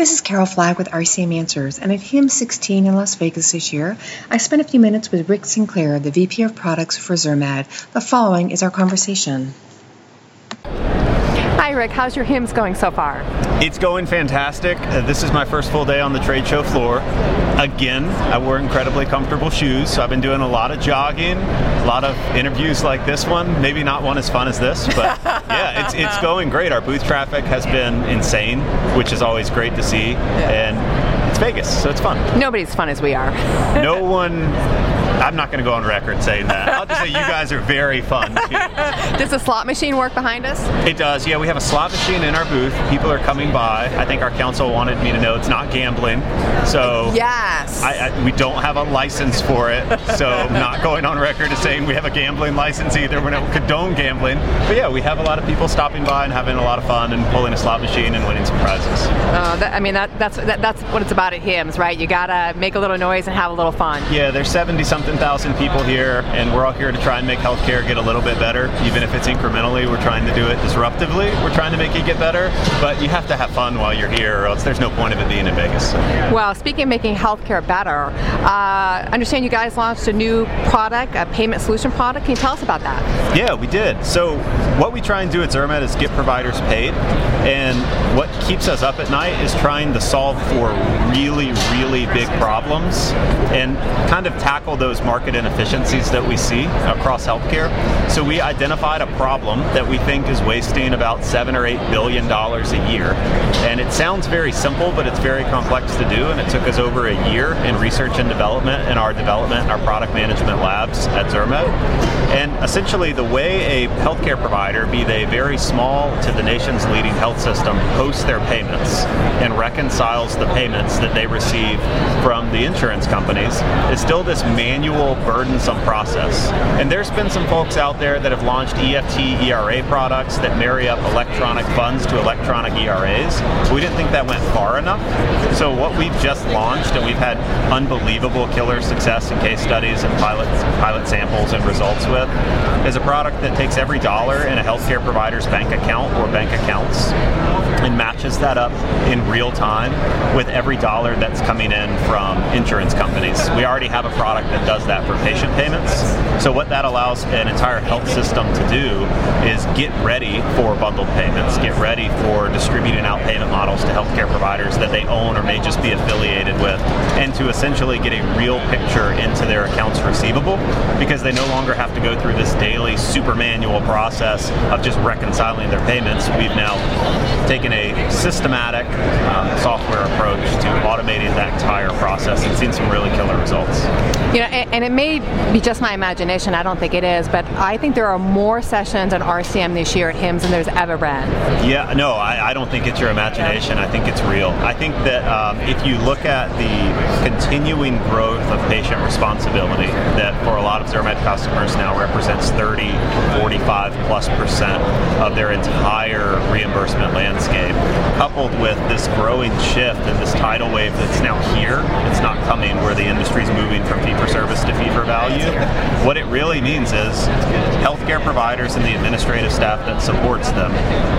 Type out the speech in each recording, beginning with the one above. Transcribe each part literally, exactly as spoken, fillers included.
This is Carol Flagg with R C M Answers, and at HIMSS sixteen in Las Vegas this year, I spent a few minutes with Rick Sinclair, the V P of Products for Zirmed. The following is our conversation. Hi Rick, how's your HIMSS going so far? It's going fantastic. Uh, this is my first full day on the trade show floor. Again, I wore incredibly comfortable shoes, so I've been doing a lot of jogging, a lot of interviews like this one. Maybe not one as fun as this, but yeah, it's it's going great. Our booth traffic has been insane, which is always great to see, and it's Vegas, so it's fun. Nobody's as fun as we are. No one... I'm not going to go on record saying that. I'll just say you guys are very fun, too. Does the slot machine work behind us? It does, yeah. We have a slot machine in our booth. People are coming by. I think our council wanted me to know it's not gambling. So yes. I, I, we don't have a license for it, so I'm not going on record as saying we have a gambling license either. We don't condone gambling. But yeah, we have a lot of people stopping by and having a lot of fun and pulling a slot machine and winning some prizes. Oh, that, I mean, that, that's that, that's what it's about at HIMSS, right? You got to make a little noise and have a little fun. Yeah, there's seventy-something thousand people here, and we're all here to try and make healthcare get a little bit better. Even if it's incrementally, we're trying to do it disruptively. We're trying to make it get better, but you have to have fun while you're here, or else there's no point of it being in Vegas. Well, speaking of making healthcare better, uh, I understand you guys launched a new product, a payment solution product. Can you tell us about that? Yeah, we did. So what we try and do at Zirmed is get providers paid, and what keeps us up at night is trying to solve for really, really big problems and kind of tackle those market inefficiencies that we see across healthcare. So we identified a problem that we think is wasting about seven or eight billion dollars a year. And it sounds very simple, but it's very complex to do, and it took us over a year in research and development in our development and our product management labs at Zirmed. And essentially the way a healthcare provider, be they very small to the nation's leading health system, posts their payments and reconciles the payments that they receive from the insurance companies is still this manual, burdensome process. And there's been some folks out there that have launched E F T E R A products that marry up electronic funds to electronic E R As. We didn't think that went far enough. So what we've just launched, and we've had unbelievable killer success in case studies and pilot, pilot samples and results with, is a product that takes every dollar in a healthcare provider's bank account or bank accounts and matches that up in real time with every dollar that's coming in from insurance companies. We already have a product that does that for patient payments. So what that allows an entire health system to do is get ready for bundled payments, get ready for distributing out payment models to healthcare providers that they own or may just be affiliated with, and to essentially get a real picture into their accounts receivable, because they no longer have to go through this daily super manual process of just reconciling their payments. We've now taken a systematic um, software approach to automating that entire process and seen some really killer results. You know, and, and it may be just my imagination, I don't think it is, but I think there are more sessions at R C M this year at HIMSS than there's ever been. Yeah, no, I, I don't think it's your imagination. I think it's real. I think that um, if you look at the continuing growth of patient responsibility, that for a lot of Zirmed customers now represents thirty, forty-five plus percent of their entire reimbursement landscape, coupled with this growing shift and this tidal wave that's now here, it's not coming, where the industry's moving from fee-for-service to fee-for-value. What it really means is healthcare providers and the administrative staff that supports them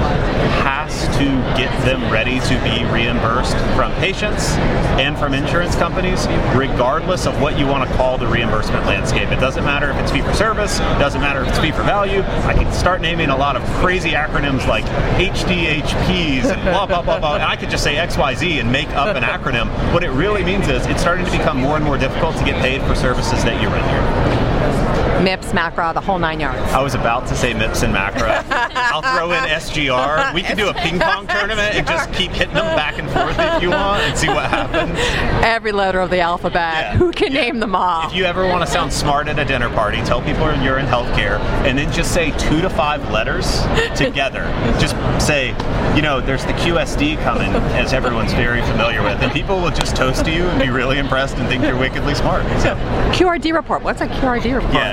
has to get them ready to be reimbursed from patients and from insurance companies, regardless of what you want to call the reimbursement landscape. It doesn't matter if it's fee-for-service, it doesn't matter if it's fee-for-value. I can start naming a lot of crazy acronyms like H D H Ps and blah, blah, blah, blah. And I could just say X Y Z and make up an acronym. What it really means is it's starting to become more and more difficult to get paid for services that you render. M I P S, MACRA, the whole nine yards. I was about to say M I P S and MACRA. I'll throw in S G R. We can do a ping pong tournament and just keep hitting them back and forth if you want and see what happens. Every letter of the alphabet. Yeah. Who can yeah. name them all? If you ever want to sound smart at a dinner party, tell people you're in healthcare and then just say two to five letters together. Just say, you know, there's the Q S D coming, as everyone's very familiar with, and people will just toast to you and be really impressed and think you're wickedly smart. So. Q R D report. What's a Q R D report? Yeah, yeah. If, they,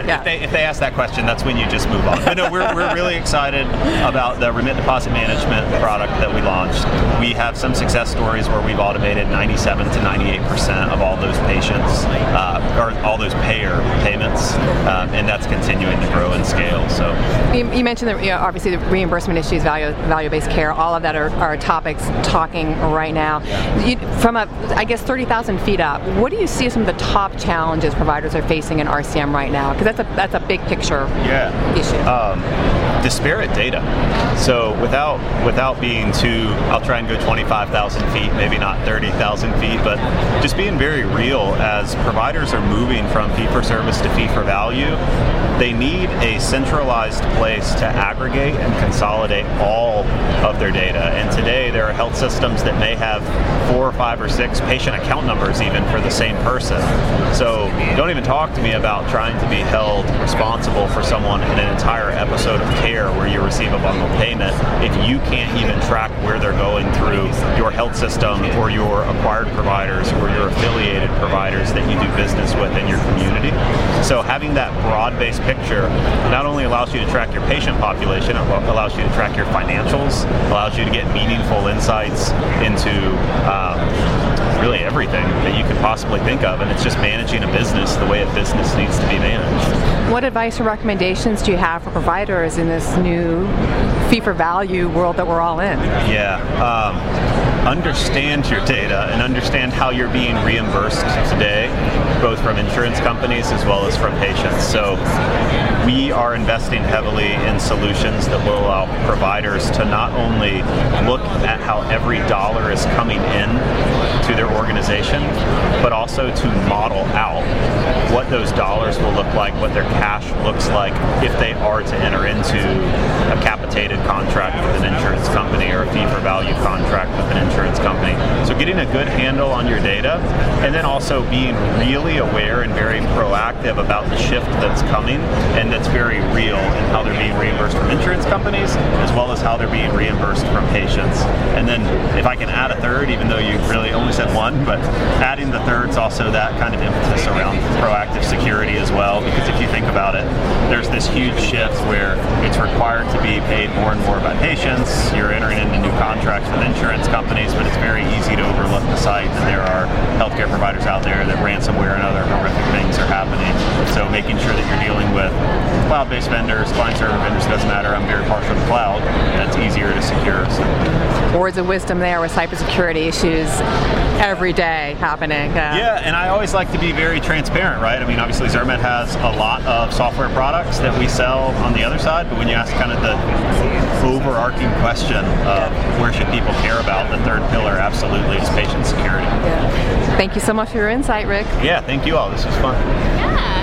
if they ask that question, that's when you just move on. But no, we're, we're really excited about the remit deposit management product that we launched. We have some success stories where we've automated ninety-seven to ninety-eight percent of all those patients, uh, or all those payer payments, um, and that's continuing to grow and scale. So you, you mentioned that, you know, obviously the reimbursement issues, value, value-based care, all of that are, are topics talking right now. You, from a, I guess, thirty thousand feet up, what do you see as some of the top challenges providers are facing in R C M right now? Because that's a that's a big picture yeah. issue. Um, disparate data. So without without being too, I'll try and go twenty-five thousand feet, maybe not thirty thousand feet, but just being very real as providers are moving from fee-for-service to fee-for-value, they need a centralized place to aggregate and consolidate all of their data. And today there are health systems that may have four or five or six patient account numbers even for the same person. So don't even talk to me about trying to be held responsible for someone in an entire episode of care where you receive a bundled payment if you can't even track where they're going through your health system or your acquired providers or your affiliated providers that you do business with in your community. So having that broad-based picture not only allows you to track your patient population, it allows you to track your financials, allows you to get meaningful insights into um, really everything that you could possibly think of, and it's just managing a business the way a business needs to be managed. What advice or recommendations do you have for providers in this new fee-for-value world that we're all in? Yeah, um, understand your data and understand how you're being reimbursed today, both from insurance companies as well as from patients. So we are investing heavily in solutions that will allow providers to not only look at how every dollar is coming in to their organization, but also to model out what those dollars will look like, what their cash looks like if they are to enter into a capitated contract with an insurance company or a fee-for-value contract with an insurance company. So getting a good handle on your data, and then also being really aware and very proactive about the shift that's coming and that's very real in how they're being reimbursed from insurance companies as well as how they're being reimbursed from patients. And then if I can add a third, even though you really only said one, but adding the third's also that kind of emphasis around proactive security as well, because if you think about it, there's this huge shift where it's required to be paid more and more by patients. You're entering into new contracts with insurance companies, but it's very easy to overlook the sight that there are healthcare providers out there that ransomware and other horrific things are happening. So making sure that you're dealing with cloud-based vendors, client-server vendors, doesn't matter. I'm very partial to cloud. That's easier to secure. So. Words of wisdom there with cybersecurity issues every day happening. Uh, yeah, and I always like to be very transparent, right? I mean, obviously Zirmed has a lot of software products that we sell on the other side, but when you ask kind of the overarching question of where should people care about, the third pillar absolutely is patient security. Yeah. Thank you so much for your insight, Rick. Yeah, thank you all. This was fun. Yeah.